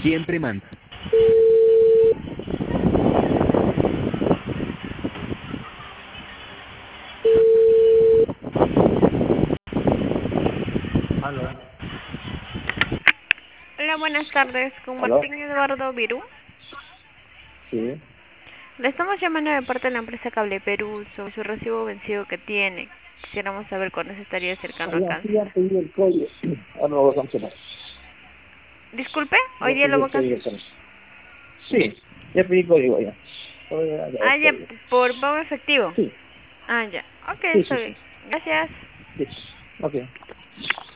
Siempre man. Aló, Hola, buenas tardes. Con aló, Martín Eduardo Virú. sí. Le estamos llamando de parte de la empresa Cable Perú sobre su recibo vencido que tiene. Quisiéramos saber cuándo se estaría acercando a Ya, sí, ya cancelar. pedí el código. Ahora lo voy a cancelar. Disculpe, hoy Ya día pedí lo va el a código cancelar. para. Sí, ya pedí código ya. Ahora ya Ah, el ya, código. por pago efectivo. Sí, Ah, ya. Ok, sí, está sí, bien. sí. Gracias. Sí. Ok.